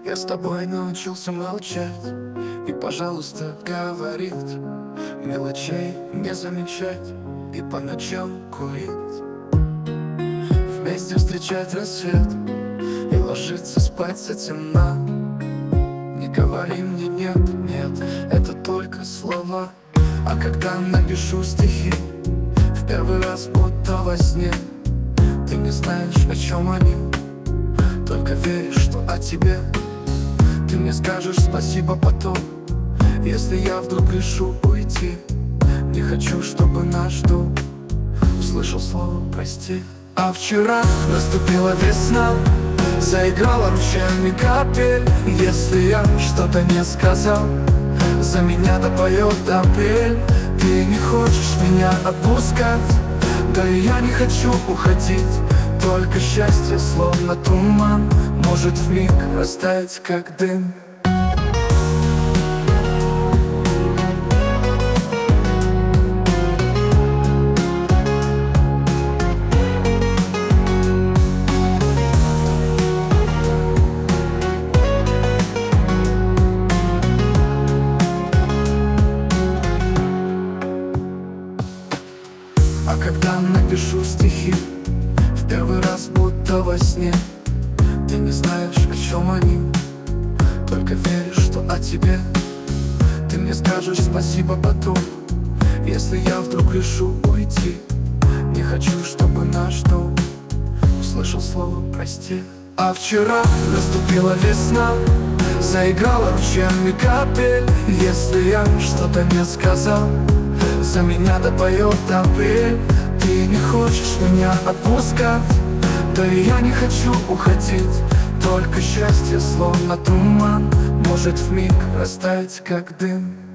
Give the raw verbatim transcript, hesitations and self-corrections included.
Я с тобой научился молчать, и, пожалуйста, говорить, мелочей не замечать и по ночам курить, вместе встречать рассвет и ложиться спать затемна. Не говори мне нет, нет, это только слова. А когда напишу стихи в первый раз будто во сне, ты не знаешь, о чем они, только веришь, что о тебе. Ты мне скажешь спасибо потом, если я вдруг решу уйти. Не хочу, чтобы наш дом услышал слово «прости». А вчера наступила весна, заиграла ручьями капель. Если я что-то не сказал, за меня допоет апрель. Ты не хочешь меня отпускать, да и я не хочу уходить. Только счастье, словно туман, может вмиг растаять, как дым. А когда напишу стихи в первый раз будто во сне, ты не знаешь, о чем они, только веришь, что о тебе. Ты мне скажешь спасибо потом, если я вдруг решу уйти. Не хочу, чтобы наш дом услышал слово «прости». А вчера наступила весна, заиграла ручьями капель. Если я что-то не сказал, за меня допоет апрель. Ты не хочешь меня отпускать, да и я не хочу уходить. Только счастье, словно туман, может вмиг растаять, как дым.